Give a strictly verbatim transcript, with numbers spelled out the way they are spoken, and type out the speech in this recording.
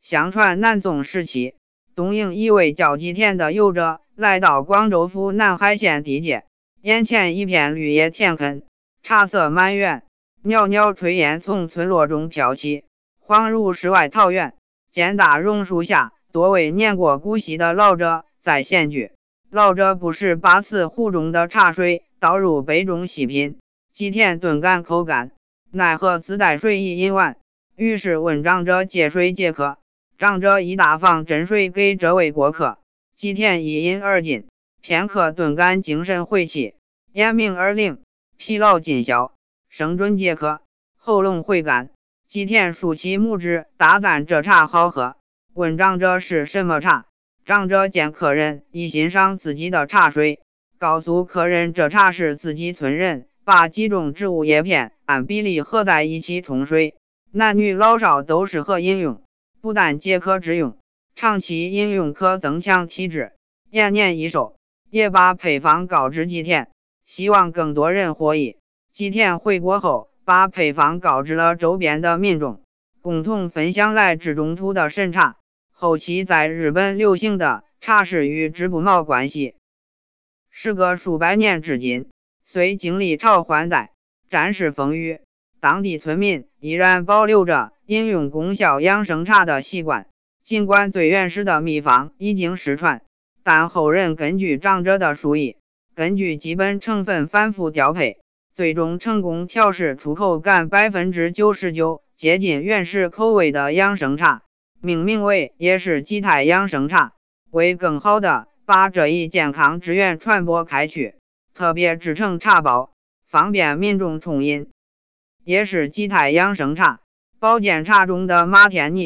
相传南宋时期，东营一位叫吉田的游者来到广州府南海县地界，眼前一片绿野田墾，茶色满园，袅袅炊烟从村落中飘起，恍如世外桃源。见大榕树下，多位年过古稀的老者在闲聚，老者不时把瓷壶中的茶水倒入杯中细品。吉田顿感口干，奈何自带水已饮完，于是问长者借水解渴。长者一大方斟水给这位过客，吉田一饮而尽，片刻顿感精神回气，眼明耳灵，疲劳尽消，生津解渴，喉咙回甘。吉田竖起拇指，大赞这茶好喝，问长者是什么茶。长者见客人已欣赏自己的茶水，告诉客人这茶是自己村人把几种植物叶片按比例合在一起冲水，男女老少都适合饮用，不但解渴之用，长期饮用可增强体质，延年益寿。也把配方告知吉田，希望更多人获益。吉田回国后，把配方告知了周边的民众，共同分享来制中途的神茶。后期在日本流行的茶事与织布毛关系，时隔数百年至今，虽经历朝换代，战事风雨，当地村民依然保留着饮用功效养生茶的习惯。尽管最原始的秘方已经失传，但后人根据长者的述意，根据基本成分反复调配，最终成功调试出口感 百分之九十九 接近原始口味的养生茶，命名为也是吉太养生茶。为更好的把这一健康之源传播开去，特别制成茶包，方便民众冲饮。也是吉太养生茶，保健茶中的马天尼